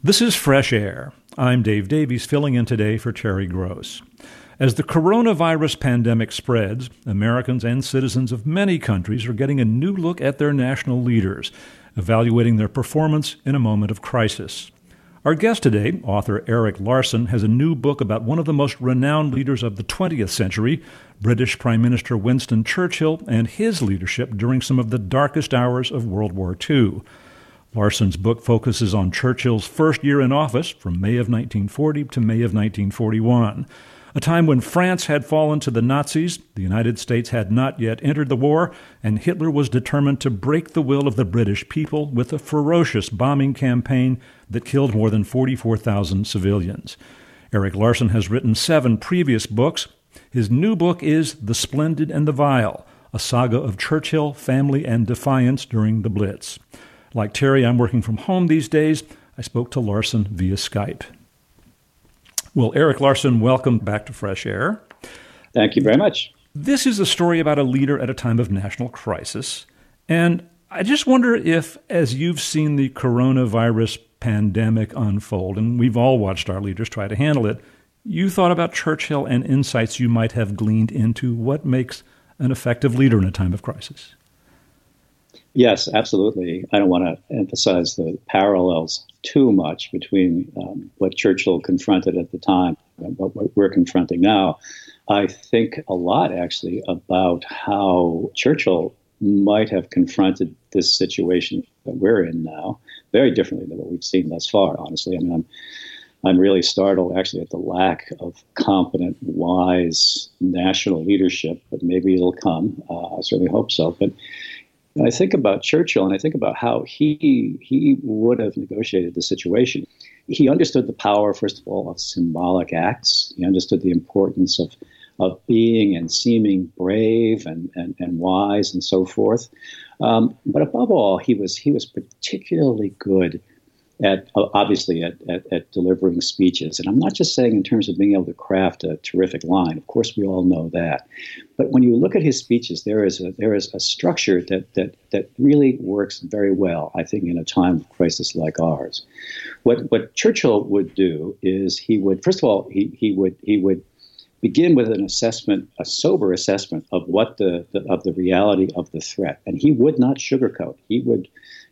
This is Fresh Air. I'm Dave Davies, filling in today for Terry Gross. As the coronavirus pandemic spreads, Americans and citizens of many countries are getting a new look at their national leaders, evaluating their performance in a moment of crisis. Our guest today, author Erik Larson, has a new book about one of the most renowned leaders of the 20th century, British Prime Minister Winston Churchill, and his leadership during some of the darkest hours of World War II. Larson's book focuses on Churchill's first year in office, from May of 1940 to May of 1941, a time when France had fallen to the Nazis, the United States had not yet entered the war, and Hitler was determined to break the will of the British people with a ferocious bombing campaign that killed more than 44,000 civilians. Erik Larson has written 7 previous books. His new book is The Splendid and the Vile, a saga of Churchill, family, and defiance during the Blitz. Like Terry, I'm working from home these days. I spoke to Larson via Skype. Well, Erik Larson, welcome back to Fresh Air. Thank you very much. This is a story about a leader at a time of national crisis. And I just wonder if, as you've seen the coronavirus pandemic unfold, and we've all watched our leaders try to handle it, you thought about Churchill and insights you might have gleaned into what makes an effective leader in a time of crisis. Yes, absolutely. I don't want to emphasize the parallels too much between what Churchill confronted at the time and what we're confronting now. I think a lot, actually, about how Churchill might have confronted this situation that we're in now very differently than what we've seen thus far, honestly. I mean, I'm really startled, actually, at the lack of competent, wise national leadership, but maybe it'll come. I certainly hope so. But I think about Churchill, and I think about how he would have negotiated the situation. He understood the power, first of all, of symbolic acts. He understood the importance of being and seeming brave and wise and so forth. But above all, he was particularly good at delivering speeches. And I'm not just saying in terms of being able to craft a terrific line. Of course, we all know that. But when you look at his speeches, there is a structure that really works very well, I think, in a time of crisis like ours. What Churchill would do is he would begin with an assessment, a sober assessment of what the reality of the threat, and he would not sugarcoat. He would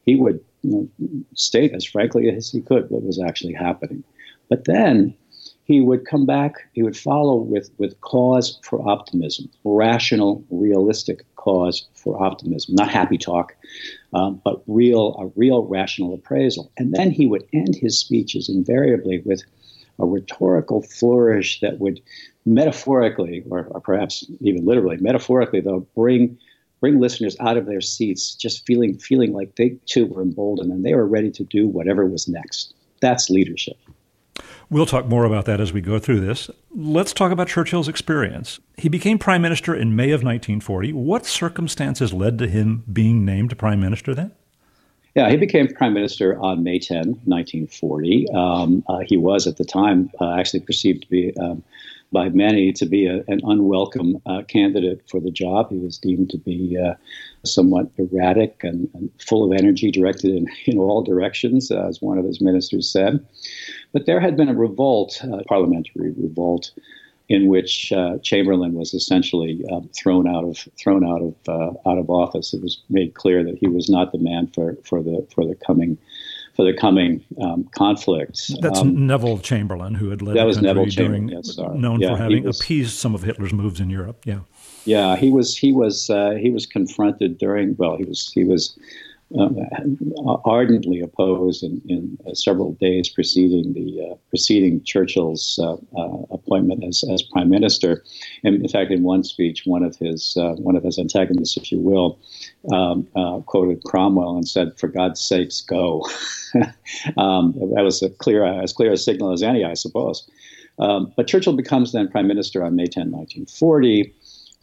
state as frankly as he could what was actually happening. But then he would come back, he would follow with cause for optimism, rational, realistic cause for optimism, not happy talk, but a real rational appraisal. And then he would end his speeches invariably with a rhetorical flourish that would metaphorically, or perhaps even literally, metaphorically, though, bring listeners out of their seats, just feeling like they too were emboldened and they were ready to do whatever was next. That's leadership. We'll talk more about that as we go through this. Let's talk about Churchill's experience. He became prime minister in May of 1940. What circumstances led to him being named prime minister then? Yeah, he became prime minister on May 10, 1940. He was at the time actually perceived to be by many to be an unwelcome candidate for the job. He was deemed to be somewhat erratic and full of energy, directed in all directions, as one of his ministers said. But there had been a revolt, parliamentary revolt, in which Chamberlain was essentially thrown out of office. It was made clear that he was not the man for the coming conflict. That's Neville Chamberlain, who had led the country during, known for having appeased some of Hitler's moves in Europe. Yeah, he was confronted during. Well, he was ardently opposed in several days preceding Churchill's appointment as prime minister. And in fact, in one speech, one of his antagonists, if you will, quoted Cromwell and said, "For God's sakes, go." That was as clear a signal as any, I suppose. But Churchill becomes then prime minister on May 10, 1940.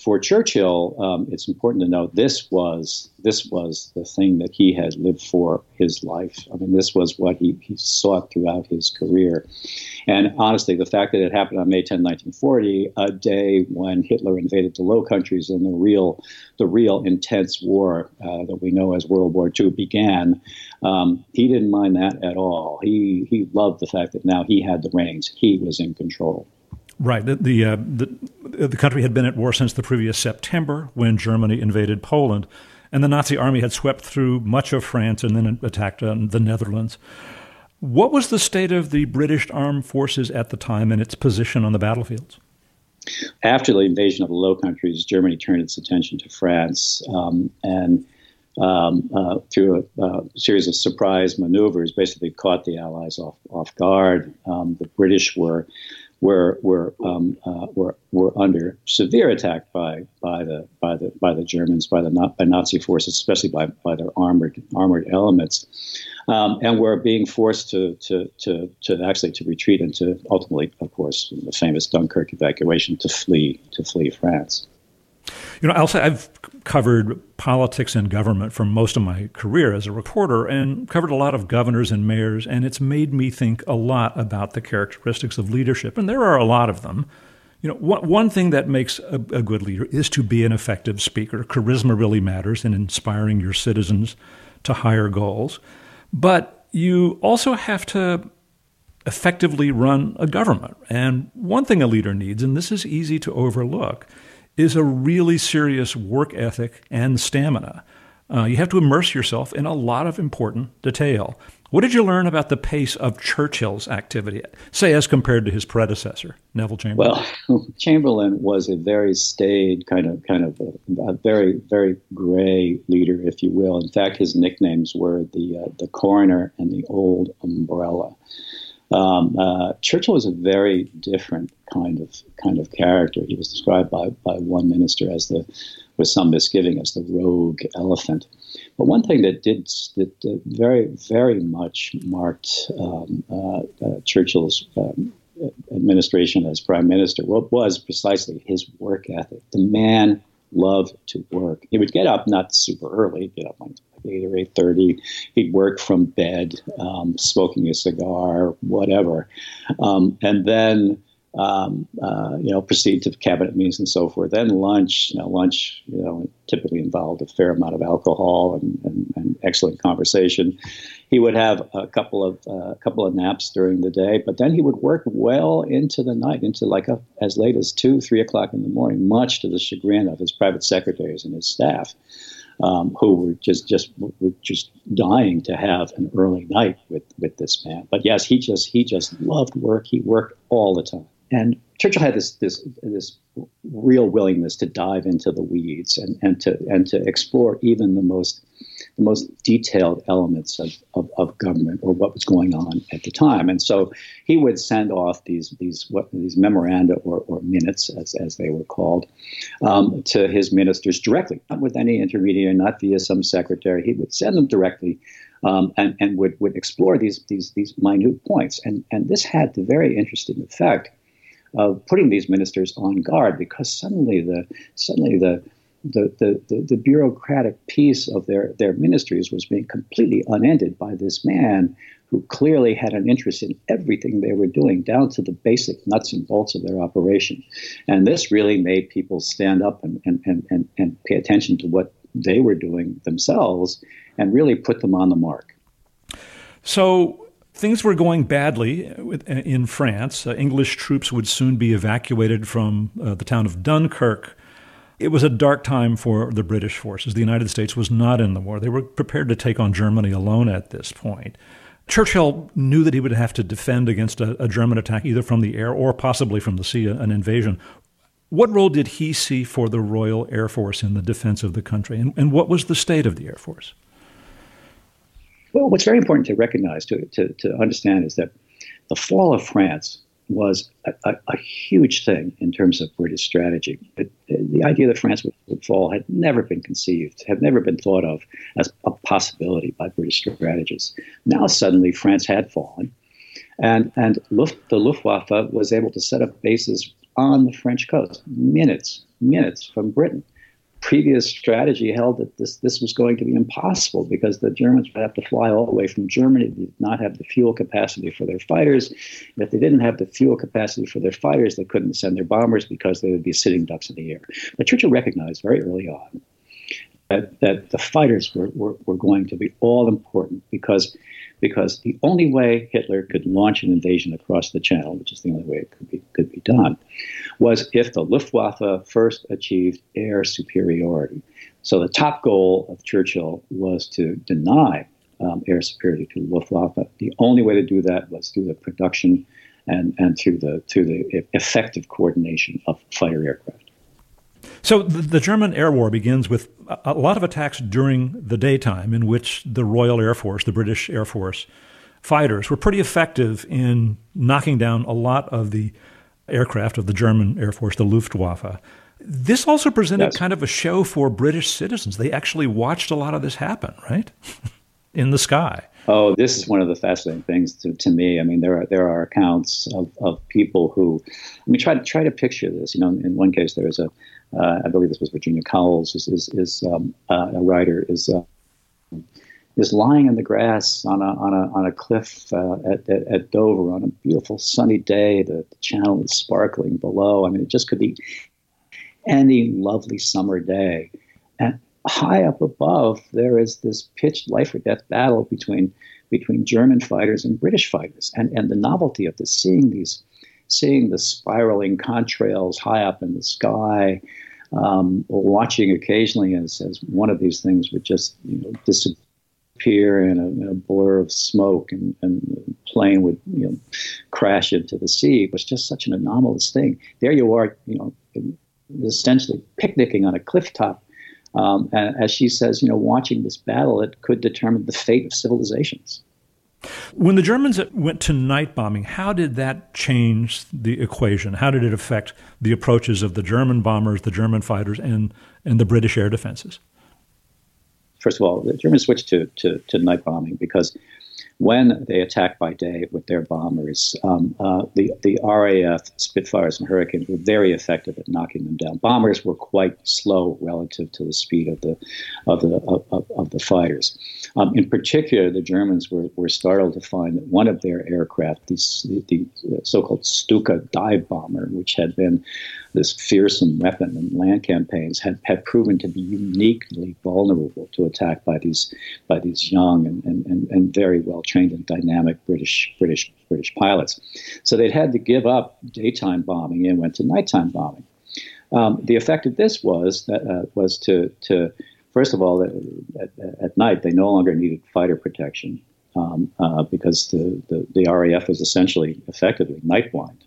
For Churchill, it's important to note this was the thing that he had lived for his life. I mean, this was what he sought throughout his career. And honestly, the fact that it happened on May 10, 1940, a day when Hitler invaded the Low Countries and the real intense war that we know as World War II began, he didn't mind that at all. He loved the fact that now he had the reins. He was in control. Right. The country had been at war since the previous September when Germany invaded Poland, and the Nazi army had swept through much of France and then attacked the Netherlands. What was the state of the British armed forces at the time and its position on the battlefields? After the invasion of the Low Countries, Germany turned its attention to France and through a series of surprise maneuvers, basically caught the Allies off guard. The British were under severe attack by the Germans, by Nazi forces, especially by their armored elements, and were being forced to retreat and to ultimately, of course, the famous Dunkirk evacuation, to flee France. I'll say I've covered politics and government for most of my career as a reporter and covered a lot of governors and mayors, and it's made me think a lot about the characteristics of leadership, and there are a lot of them. One thing that makes a good leader is to be an effective speaker. Charisma really matters in inspiring your citizens to higher goals. But you also have to effectively run a government. And one thing a leader needs, and this is easy to overlook, is a really serious work ethic and stamina. You have to immerse yourself in a lot of important detail. What did you learn about the pace of Churchill's activity, say, as compared to his predecessor, Neville Chamberlain? Well, Chamberlain was a very staid, kind of a very, very gray leader, if you will. In fact, his nicknames were the coroner and the old umbrella. Churchill was a very different kind of character. He was described by one minister with some misgiving as the rogue elephant. But one thing that very, very much marked Churchill's administration as prime minister was precisely his work ethic. The man loved to work. He would get up not super early, he'd get up like 8 or 8:30. He'd work from bed, smoking a cigar, whatever, and then proceed to cabinet meetings and so forth. Then lunch typically involved a fair amount of alcohol and excellent conversation. He would have a couple of naps during the day, but then he would work well into the night, into as late as 2-3 o'clock in the morning, much to the chagrin of his private secretaries and his staff, who were just dying to have an early night with this man. But yes, he just loved work. He worked all the time. And Churchill had this real willingness to dive into the weeds and to explore even the most detailed elements of government or what was going on at the time. And so he would send off these memoranda or minutes, as they were called, to his ministers directly, not with any intermediary, not via some secretary. He would send them directly. And would explore these minute points, and this had the very interesting effect of putting these ministers on guard, because suddenly the bureaucratic piece of their ministries was being completely unended by this man who clearly had an interest in everything they were doing, down to the basic nuts and bolts of their operation. And this really made people stand up and pay attention to what they were doing themselves and really put them on the mark. So things were going badly in France. English troops would soon be evacuated from the town of Dunkirk. It was a dark time for the British forces. The United States was not in the war. They were prepared to take on Germany alone at this point. Churchill knew that he would have to defend against a German attack, either from the air or possibly from the sea, an invasion. What role did he see for the Royal Air Force in the defense of the country? And what was the state of the Air Force? Well, what's very important to recognize, to understand, is that the fall of France was a huge thing in terms of British strategy. The idea that France would fall had never been conceived, had never been thought of as a possibility by British strategists. Now suddenly France had fallen, and the Luftwaffe was able to set up bases on the French coast, minutes from Britain. Previous strategy held that this was going to be impossible because the Germans would have to fly all the way from Germany. They did not have the fuel capacity for their fighters. And if they didn't have the fuel capacity for their fighters, they couldn't send their bombers because they would be sitting ducks in the air. But Churchill recognized very early on that the fighters were going to be all important because the only way Hitler could launch an invasion across the Channel, which is the only way it could be done, was if the Luftwaffe first achieved air superiority. So the top goal of Churchill was to deny air superiority to the Luftwaffe. The only way to do that was through the production and through the effective coordination of fighter aircraft. So the German air war begins with a lot of attacks during the daytime in which the Royal Air Force, the British Air Force fighters, were pretty effective in knocking down a lot of the aircraft of the German Air Force, the Luftwaffe. This also presented kind of a show for British citizens. They actually watched a lot of this happen, right? In the sky. Oh, this is one of the fascinating things to me. I mean, there are accounts of people who, I mean, try to picture this. You know, in one case, there's I believe this was Virginia Cowles, is a writer, is lying in the grass on a cliff at Dover on a beautiful sunny day. The channel is sparkling below. I mean, it just could be any lovely summer day. And high up above, there is this pitched life or death battle between German fighters and British fighters, and the novelty of this, seeing the spiraling contrails high up in the sky, or watching occasionally as one of these things would just disappear in a blur of smoke, and the plane would crash into the sea. It was just such an anomalous thing. There you are, essentially picnicking on a cliff top. And as she says, watching this battle, it could determine the fate of civilizations. When the Germans went to night bombing, how did that change the equation? How did it affect the approaches of the German bombers, the German fighters, and the British air defenses? First of all, the Germans switched to night bombing because when they attacked by day with their bombers, the RAF Spitfires and Hurricanes were very effective at knocking them down. Bombers were quite slow relative to the speed of the fighters. In particular, the Germans were startled to find that one of their aircraft, the so-called Stuka dive bomber, which had been this fearsome weapon in land campaigns, had proven to be uniquely vulnerable to attack by these young and very well trained and dynamic British pilots. So they'd had to give up daytime bombing and went to nighttime bombing. The effect of this was to first of all, at night they no longer needed fighter protection because the RAF was essentially effectively night blind.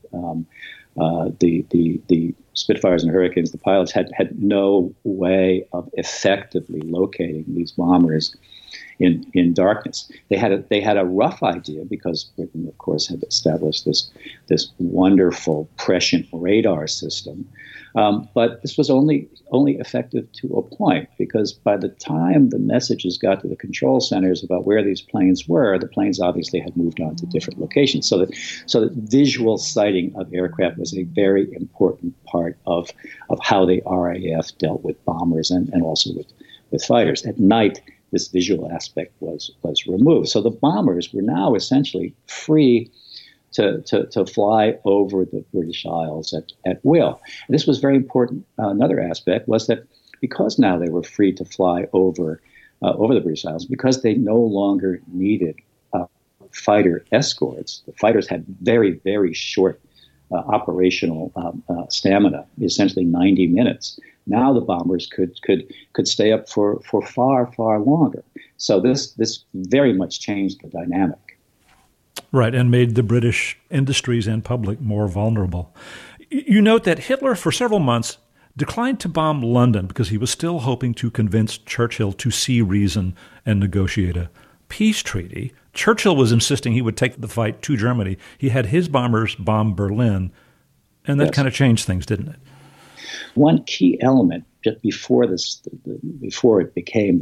The Spitfires and Hurricanes, the pilots had no way of effectively locating these bombers in darkness. They had a rough idea because Britain, of course, had established this wonderful prescient radar system, but this was only effective to a point, because by the time the messages got to the control centers about where these planes were, the planes obviously had moved on to different locations. So that visual sighting of aircraft was a very important part of how the RAF dealt with bombers and also with fighters. At night, this visual aspect was removed. So the bombers were now essentially free to fly over the British Isles at will. And this was very important. Another aspect was that because now they were free to fly over the British Isles, because they no longer needed fighter escorts, the fighters had very, very short operational stamina, essentially 90 minutes. Now the bombers could stay up for far, far longer. So this very much changed the dynamic. Right, and made the British industries and public more vulnerable. You note that Hitler, for several months, declined to bomb London because he was still hoping to convince Churchill to see reason and negotiate a peace treaty. Churchill was insisting he would take the fight to Germany. He had his bombers bomb Berlin, and that kind of changed things, didn't it? One key element just before before it became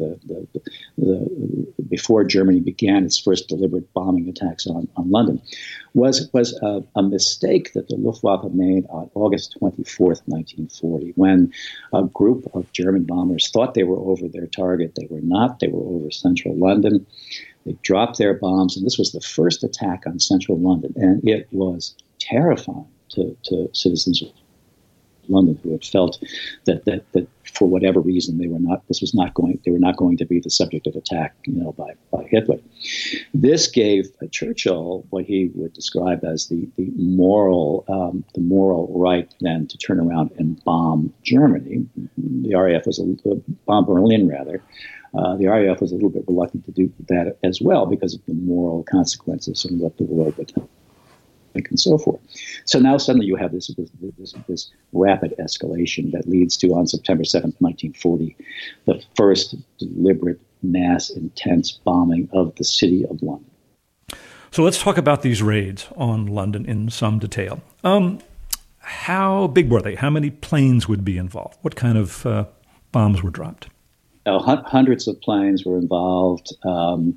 before Germany began its first deliberate bombing attacks on London, was a mistake that the Luftwaffe made on August 24th, 1940, when a group of German bombers thought they were over their target. They were not. They were over central London. They dropped their bombs, and this was the first attack on central London, and it was terrifying to citizens of London who had felt that for whatever reason they were not going to be the subject of attack, by Hitler. This gave Churchill what he would describe as the moral right then to turn around and bomb Germany. The RAF was bomb Berlin rather. The RAF was a little bit reluctant to do that as well because of the moral consequences and what the world would think and so forth. So now suddenly you have this rapid escalation that leads to, on September 7th, 1940, the first deliberate, mass, intense bombing of the city of London. So let's talk about these raids on London in some detail. How big were they? How many planes would be involved? What kind of bombs were dropped? Hundreds of planes were involved. When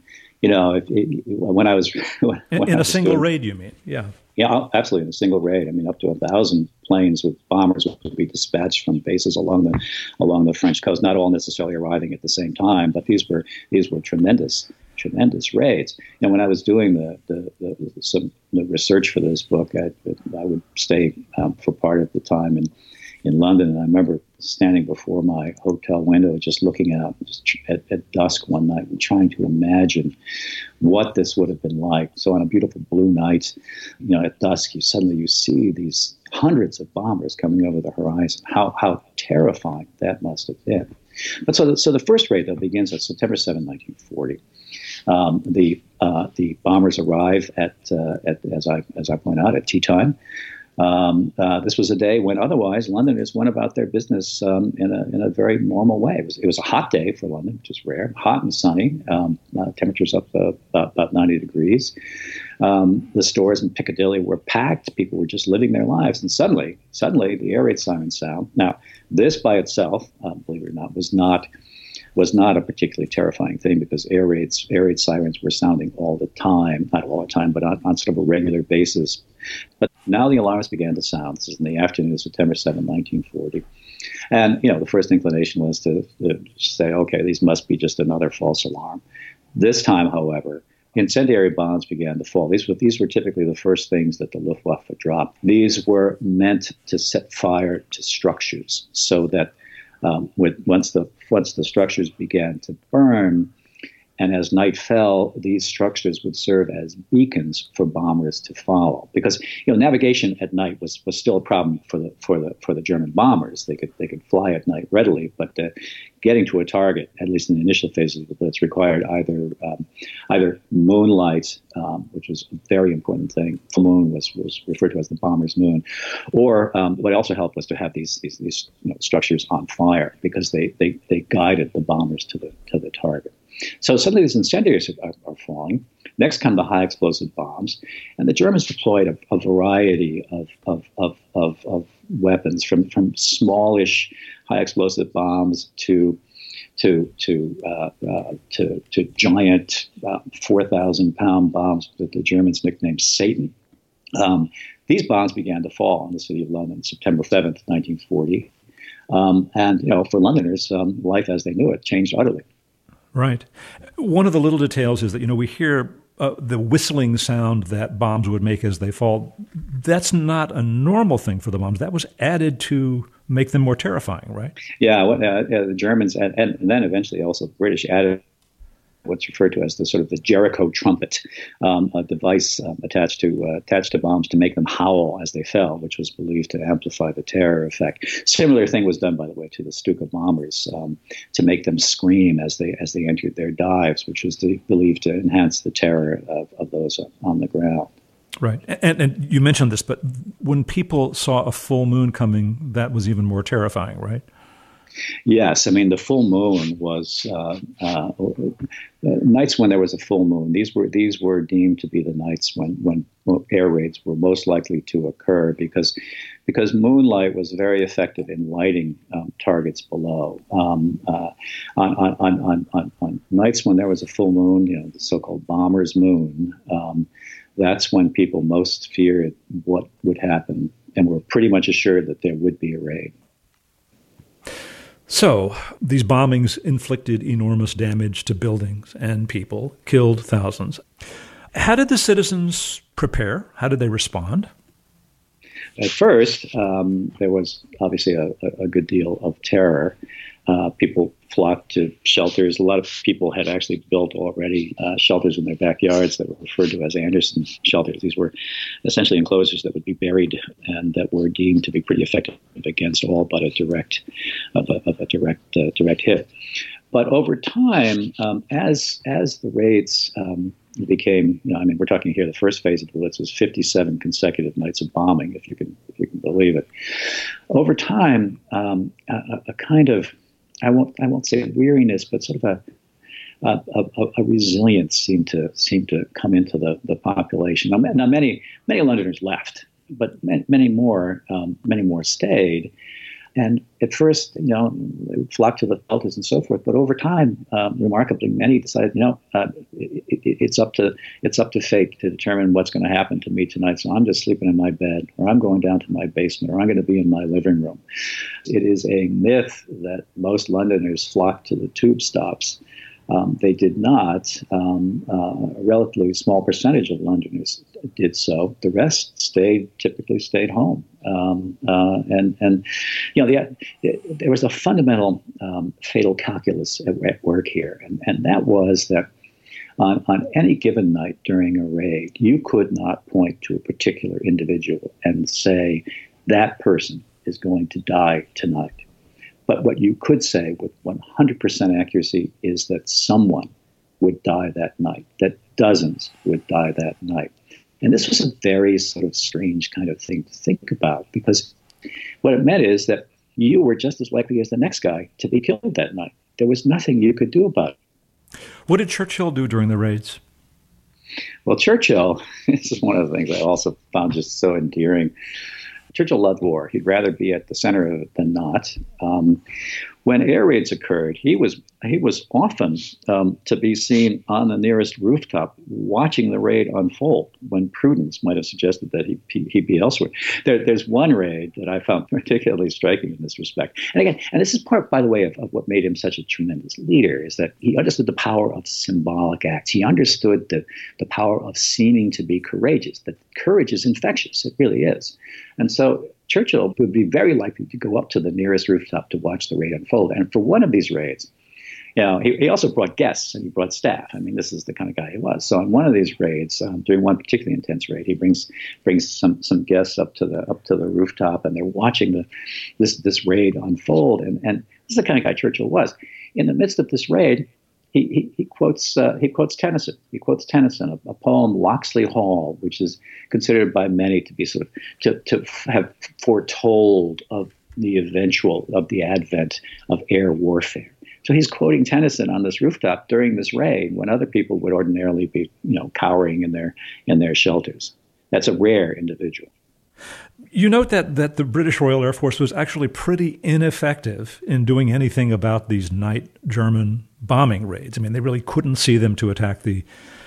I was in a single raid, you mean? Yeah. Yeah, absolutely. In a single raid, I mean, up to 1,000 planes with bombers would be dispatched from bases along the French coast. Not all necessarily arriving at the same time, but these were tremendous raids. And when I was doing the research for this book, I would stay for part of the time in London, and I remember standing before my hotel window, just looking out at dusk one night and trying to imagine what this would have been like. So on a beautiful blue night, at dusk, you see these hundreds of bombers coming over the horizon. How terrifying that must have been. But so the first raid, though, begins on September 7, 1940. The bombers arrive at as I point out, at tea time. This was a day when otherwise Londoners went about their business in a very normal way. It was a hot day for London, which is rare, hot and sunny, temperatures up about 90 degrees. The stores in Piccadilly were packed. People were just living their lives. And suddenly the air raid sirens sound. Now, this by itself, believe it or not, was not a particularly terrifying thing because air raid sirens were sounding all the time, not all the time, but on sort of a regular basis. But now the alarms began to sound. This is in the afternoon of September 7, 1940. And, the first inclination was to say, okay, these must be just another false alarm. This time, however, incendiary bombs began to fall. These were typically the first things that the Luftwaffe dropped. These were meant to set fire to structures so that once the structures began to burn, and as night fell, these structures would serve as beacons for bombers to follow. Because navigation at night was still a problem for the German bombers. They could fly at night readily, but getting to a target, at least in the initial phases of the Blitz, required either moonlight, which was a very important thing. The moon was referred to as the bomber's moon, or what also helped was to have these structures on fire because they guided the bombers to the target. So suddenly these incendiaries are falling. Next come the high explosive bombs, and the Germans deployed a variety of weapons, from smallish high explosive bombs to giant 4,000-pound bombs that the Germans nicknamed Satan. These bombs began to fall on the city of London September 7th, 1940. And for Londoners, life as they knew it changed utterly. Right. One of the little details is that, we hear the whistling sound that bombs would make as they fall. That's not a normal thing for the bombs. That was added to make them more terrifying, right? Yeah, the Germans and then eventually also the British added what's referred to as the Jericho trumpet, a device attached to bombs to make them howl as they fell, which was believed to amplify the terror effect. Similar thing was done, by the way, to the Stuka bombers to make them scream as they entered their dives, which was believed to enhance the terror of those on the ground. Right. And you mentioned this, but when people saw a full moon coming, that was even more terrifying, right? Yes, I mean the full moon was nights when there was a full moon. These were deemed to be the nights when air raids were most likely to occur because moonlight was very effective in lighting targets below. On nights when there was a full moon, the so-called bomber's moon, that's when people most feared what would happen and were pretty much assured that there would be a raid. So, these bombings inflicted enormous damage to buildings and people, killed thousands. How did the citizens prepare? How did they respond? At first, there was obviously a good deal of terror. People flocked to shelters. A lot of people had actually built already shelters in their backyards that were referred to as Anderson shelters. These were essentially enclosures that would be buried and that were deemed to be pretty effective against all but a direct hit. But over time, as the raids became, we're talking here, the first phase of the Blitz was 57 consecutive nights of bombing, if you can believe it. Over time, a kind of, I won't say weariness, but sort of a resilience seemed to come into the population. Now many Londoners left, but many more stayed. And at first, they flocked to the shelters and so forth. But over time, remarkably, many decided, it's up to fate to determine what's going to happen to me tonight. So I'm just sleeping in my bed, or I'm going down to my basement, or I'm going to be in my living room. It is a myth that most Londoners flocked to the tube stops. They did not. A relatively small percentage of Londoners did so. The rest typically stayed home. There was a fundamental fatal calculus at work here, and that was that on any given night during a raid, you could not point to a particular individual and say that person is going to die tonight. But what you could say with 100% accuracy is that someone would die that night, that dozens would die that night. And this was a very sort of strange kind of thing to think about, because what it meant is that you were just as likely as the next guy to be killed that night. There was nothing you could do about it. What did Churchill do during the raids? Well, Churchill, this is one of the things I also found just so endearing. Churchill loved war. He'd rather be at the center of it than not. When air raids occurred, he was often to be seen on the nearest rooftop watching the raid unfold, when prudence might have suggested that he'd be elsewhere. There's one raid that I found particularly striking in this respect. And this is part, by the way, of what made him such a tremendous leader, is that he understood the power of symbolic acts. He understood the power of seeming to be courageous, that courage is infectious. It really is. And so Churchill would be very likely to go up to the nearest rooftop to watch the raid unfold. And for one of these raids, he also brought guests and he brought staff. I mean, this is the kind of guy he was. So on one of these raids, during one particularly intense raid, he brings some guests up to the rooftop, and they're watching this raid unfold. And this is the kind of guy Churchill was. In the midst of this raid, he quotes Tennyson. He quotes Tennyson, a poem, Locksley Hall, which is considered by many to be sort of to have foretold of the advent of air warfare. So he's quoting Tennyson on this rooftop during this raid, when other people would ordinarily be, cowering in their shelters. That's a rare individual. You note that the British Royal Air Force was actually pretty ineffective in doing anything about these night German bombing raids. I mean, they really couldn't see them to attack the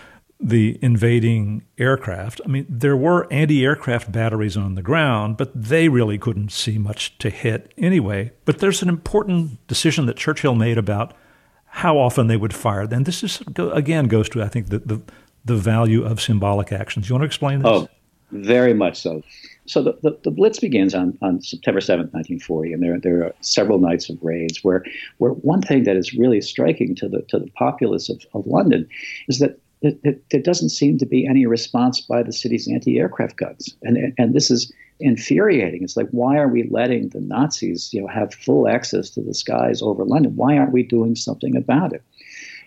invading aircraft. I mean, there were anti-aircraft batteries on the ground, but they really couldn't see much to hit anyway. But there's an important decision that Churchill made about how often they would fire. And this is, again, goes to, I think, the value of symbolic actions. You want to explain this? Oh, very much so. So the Blitz begins on September 7th, 1940, and there are several nights of raids where one thing that is really striking to the populace of London is that there doesn't seem to be any response by the city's anti-aircraft guns. And this is infuriating. It's like, why are we letting the Nazis have full access to the skies over London? Why aren't we doing something about it?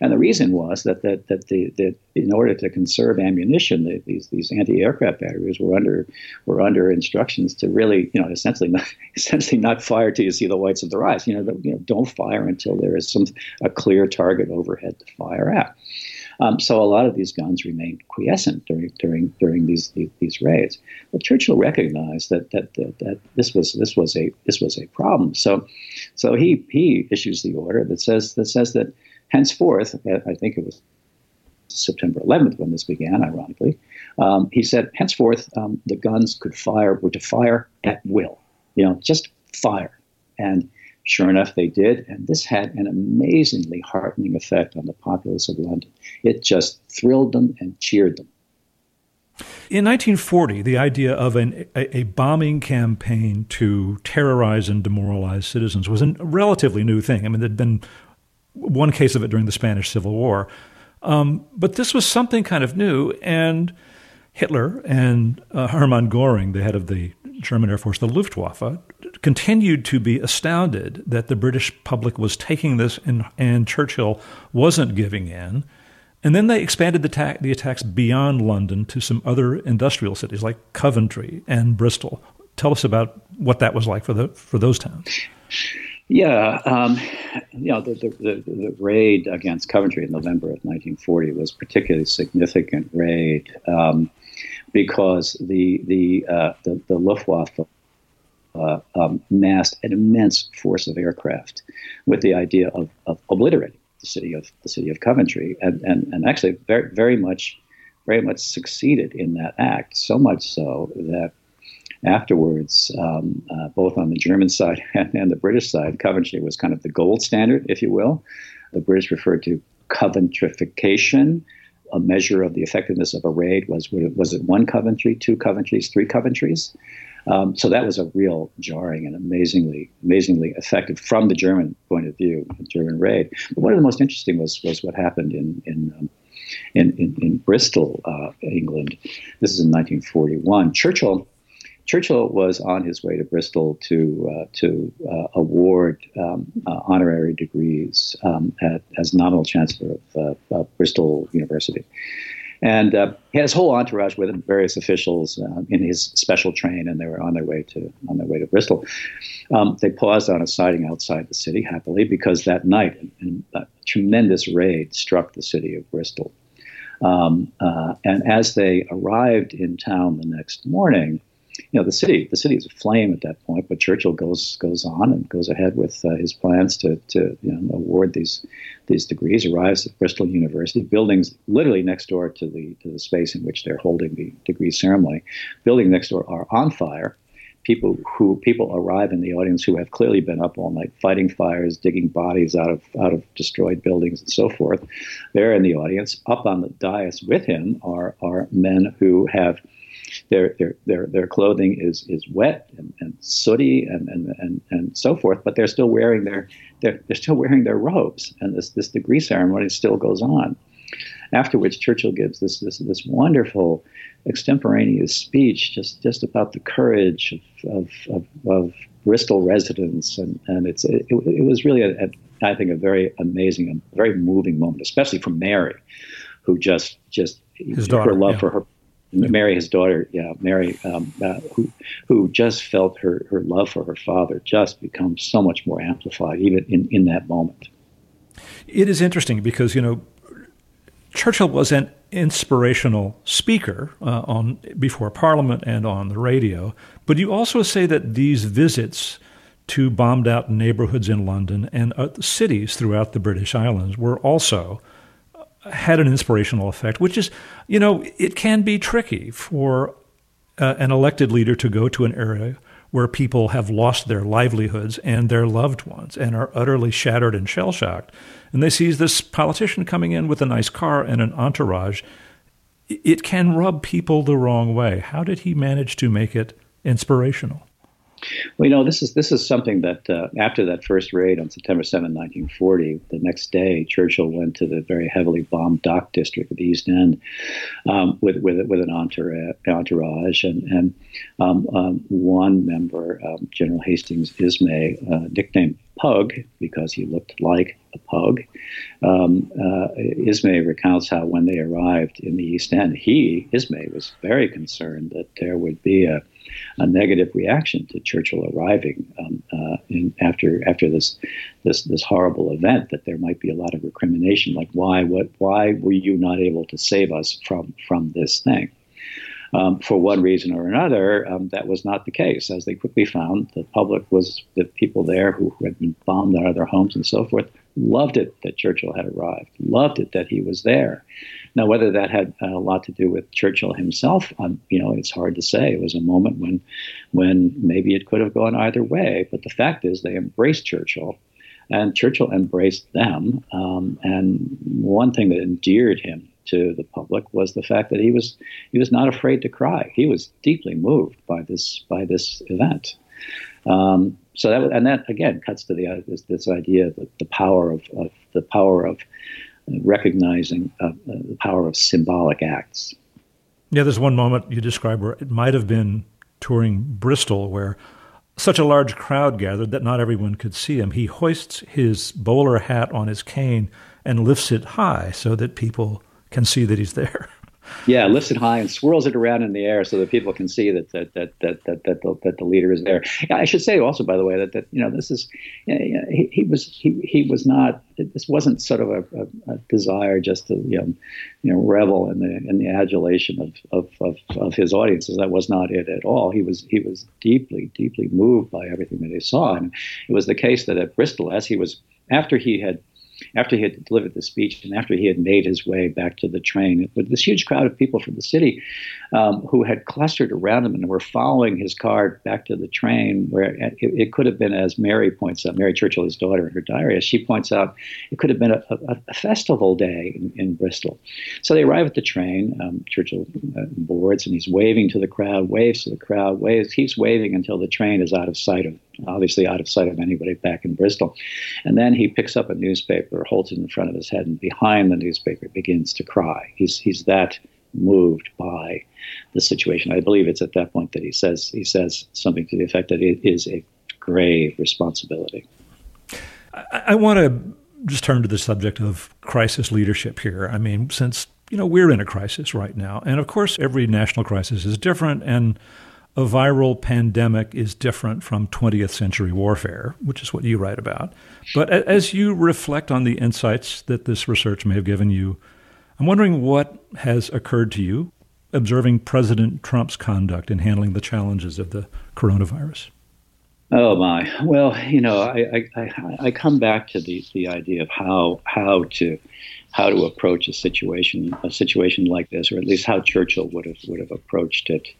And the reason was that in order to conserve ammunition, these anti-aircraft batteries were under instructions to really, essentially not fire till you see the whites of their eyes. Don't fire until there is a clear target overhead to fire at. So a lot of these guns remained quiescent during these raids. Well, Churchill recognized that this was a problem. So he issues the order that says that henceforth, I think it was September 11th when this began, ironically, he said henceforth the guns were to fire at will, just fire. And sure enough, they did, and this had an amazingly heartening effect on the populace of London. It just thrilled them and cheered them. In 1940, the idea of a bombing campaign to terrorize and demoralize citizens was a relatively new thing. I mean, there'd been one case of it during the Spanish Civil War. But this was something kind of new, and Hitler and Hermann Göring, the head of the German Air Force, the Luftwaffe, continued to be astounded that the British public was taking this and Churchill wasn't giving in. And then they expanded the attacks beyond London to some other industrial cities like Coventry and Bristol. Tell us about what that was like for those towns. Yeah, the raid against Coventry in November of 1940 was a particularly significant raid because the Luftwaffe massed an immense force of aircraft with the idea of obliterating the city of Coventry, and actually very much succeeded in that act. So much so that afterwards, both on the German side and the British side, Coventry was kind of the gold standard, if you will. The British referred to Coventrification. A measure of the effectiveness of a raid was it one Coventry, two Coventries, three Coventries? So that was a real jarring and amazingly effective from the German point of view, the German raid. But one of the most interesting was what happened in Bristol, England. This is in 1941. Churchill was on his way to Bristol to award honorary degrees as nominal chancellor of Bristol University. And he had his whole entourage with him, various officials in his special train, and they were on their way to Bristol. They paused on a siding outside the city, happily, because that night a tremendous raid struck the city of Bristol. And as they arrived in town the next morning, the city is aflame at that point. But Churchill goes on and goes ahead with his plans to award these degrees. Arrives at Bristol University, buildings literally next door to the space in which they're holding the degree ceremony. Buildings next door are on fire. People arrive in the audience who have clearly been up all night fighting fires, digging bodies out of destroyed buildings and so forth. They're in the audience. Up on the dais with him are men who have their clothing is wet and sooty and so forth, but they're still wearing their robes, and this degree ceremony still goes on. After which Churchill gives this wonderful extemporaneous speech just about the courage of Bristol residents, and it was really I think a very amazing and very moving moment, especially for Mary, who just his daughter, her love for her. Mary, his daughter, Mary, who just felt her love for her father just become so much more amplified even in that moment. It is interesting because, Churchill was an inspirational speaker before Parliament and on the radio, but you also say that these visits to bombed out neighborhoods in London and cities throughout the British Islands were also had an inspirational effect, which is, it can be tricky for an elected leader to go to an area where people have lost their livelihoods and their loved ones and are utterly shattered and shell-shocked. And they see this politician coming in with a nice car and an entourage. It can rub people the wrong way. How did he manage to make it inspirational? Well, this is something that after that first raid on September 7, 1940, the next day Churchill went to the very heavily bombed dock district of the East End with an entourage, and one member, General Hastings Ismay, nicknamed Pug because he looked like a pug. Ismay recounts how when they arrived in the East End, Ismay was very concerned that there would be a negative reaction to Churchill arriving after this horrible event, that there might be a lot of recrimination, like why were you not able to save us from this thing? For one reason or another, that was not the case. As they quickly found, the people there who had been bombed out of their homes and so forth, loved it that Churchill had arrived, loved it that he was there. Now, whether that had a lot to do with Churchill himself, it's hard to say. It was a moment when maybe it could have gone either way. But the fact is, they embraced Churchill, and Churchill embraced them. And one thing that endeared him to the public was the fact that he was not afraid to cry. He was deeply moved by this event. So that again cuts to this idea that the power of recognizing the power of symbolic acts. Yeah, there's one moment you describe where it might have been touring Bristol, where such a large crowd gathered that not everyone could see him. He hoists his bowler hat on his cane and lifts it high so that people can see that he's there. Yeah, lifts it high and swirls it around in the air so that people can see that the leader is there. I should say also, by the way, that this is he was not. This wasn't sort of a desire just to revel in the adulation of his audiences. That was not it at all. He was deeply moved by everything that he saw, and it was the case that at Bristol, after he had delivered the speech and after he had made his way back to the train, with this huge crowd of people from the city who had clustered around him and were following his car back to the train, where it could have been, as Mary points out, Mary Churchill, his daughter, in her diary, as she points out, it could have been a festival day in Bristol. So they arrive at the train. Churchill boards, and he's waving to the crowd, waves to the crowd, keeps waving until the train is out of sight of anybody back in Bristol. And then he picks up a newspaper, holds it in front of his head, and behind the newspaper begins to cry. He's that moved by the situation. I believe it's at that point that he says something to the effect that it is a grave responsibility. I want to just turn to the subject of crisis leadership here. I mean, since we're in a crisis right now, and of course every national crisis is different, and a viral pandemic is different from 20th century warfare, which is what you write about. But as you reflect on the insights that this research may have given you, I'm wondering what has occurred to you observing President Trump's conduct in handling the challenges of the coronavirus. Oh my! Well, I come back to the idea of how to approach a situation like this, or at least how Churchill would have approached it.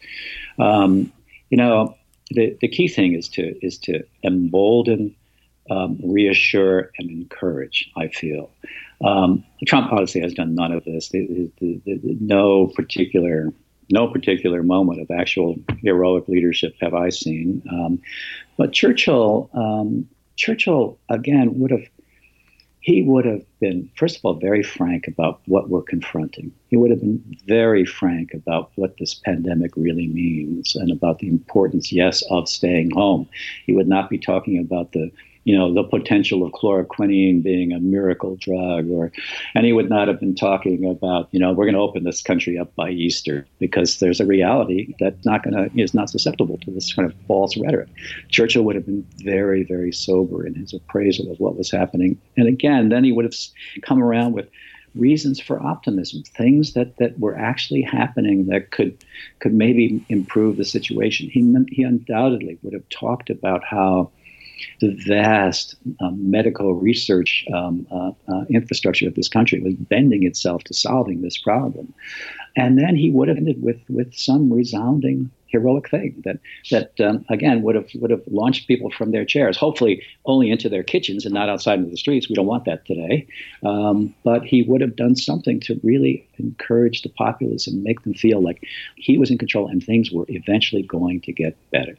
The key thing is to embolden, reassure, and encourage. I feel Trump obviously has done none of this. No particular moment of actual heroic leadership have I seen. But Churchill again would have been, first of all, very frank about what we're confronting. He would have been very frank about what this pandemic really means and about the importance, yes, of staying home. He would not be talking about the potential of chloroquine being a miracle drug, and he would not have been talking about, we're going to open this country up by Easter, because there's a reality that is not susceptible to this kind of false rhetoric. Churchill would have been very, very sober in his appraisal of what was happening. And again, then he would have come around with reasons for optimism, things that were actually happening that could maybe improve the situation. He undoubtedly would have talked about how the vast medical research infrastructure of this country was bending itself to solving this problem. And then he would have ended with some resounding heroic thing that again would have launched people from their chairs, hopefully only into their kitchens and not outside into the streets. We don't want that today. But he would have done something to really encourage the populace and make them feel like he was in control and things were eventually going to get better.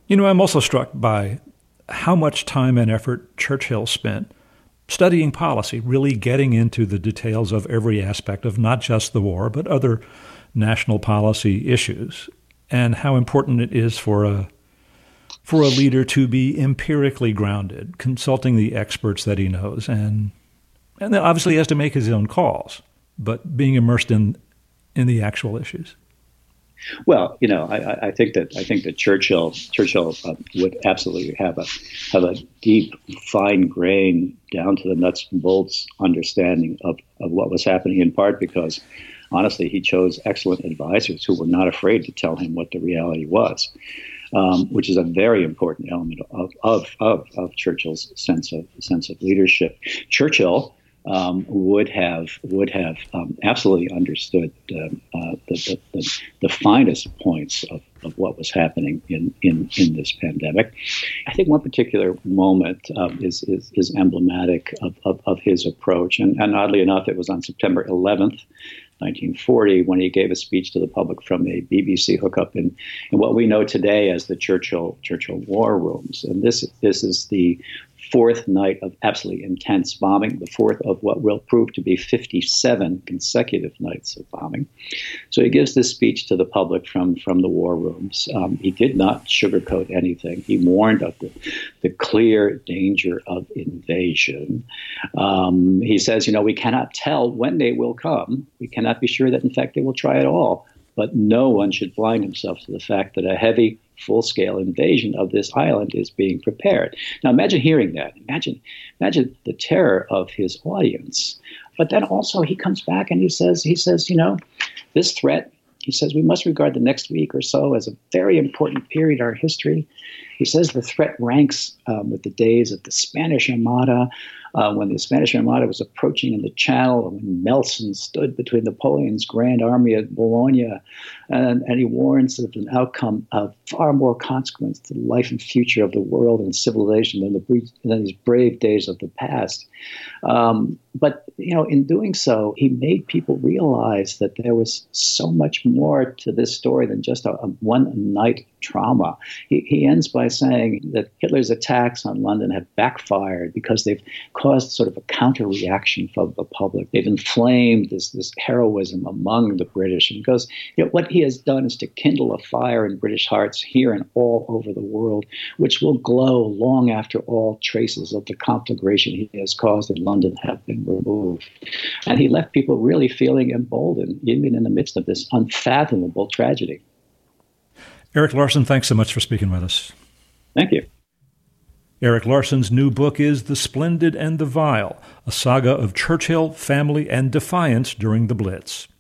I'm also struck by how much time and effort Churchill spent studying policy, really getting into the details of every aspect of not just the war, but other national policy issues, and how important it is for a leader to be empirically grounded, consulting the experts that he knows, and then obviously he has to make his own calls, but being immersed in the actual issues. Well, I think that Churchill would absolutely have a deep, fine grain, down to the nuts and bolts understanding of what was happening. In part because, honestly, he chose excellent advisors who were not afraid to tell him what the reality was, which is a very important element of Churchill's sense of leadership. Churchill would have absolutely understood the finest points of what was happening in this pandemic. I think one particular moment is emblematic of his approach, and oddly enough, it was on September 11th. 1940, when he gave a speech to the public from a BBC hookup in what we know today as the Churchill War Rooms. And this is the fourth night of absolutely intense bombing, the fourth of what will prove to be 57 consecutive nights of bombing. So he gives this speech to the public from the war rooms. He did not sugarcoat anything. He warned of the clear danger of invasion. He says, we cannot tell when they will come. We cannot be sure that, in fact, they will try at all. But no one should blind himself to the fact that a heavy, full-scale invasion of this island is being prepared. Now, imagine hearing that. Imagine the terror of his audience. But then also he comes back and he says, this threat, he says, we must regard the next week or so as a very important period in our history. He says the threat ranks with the days of the Spanish Armada, when the Spanish Armada was approaching in the Channel, and when Nelson stood between Napoleon's Grand Army at Bologna, and he warns of an outcome of far more consequence to the life and future of the world and civilization than these brave days of the past. But in doing so, he made people realize that there was so much more to this story than just a one-night trauma. He ends by saying that Hitler's attacks on London have backfired because they've caused sort of a counter-reaction from the public. They've inflamed this heroism among the British. And because what he has done is to kindle a fire in British hearts here and all over the world, which will glow long after all traces of the conflagration he has caused in London have been removed. And he left people really feeling emboldened, even in the midst of this unfathomable tragedy. Erik Larson, thanks so much for speaking with us. Thank you. Erik Larson's new book is The Splendid and the Vile, a saga of Churchill, family, and defiance during the Blitz.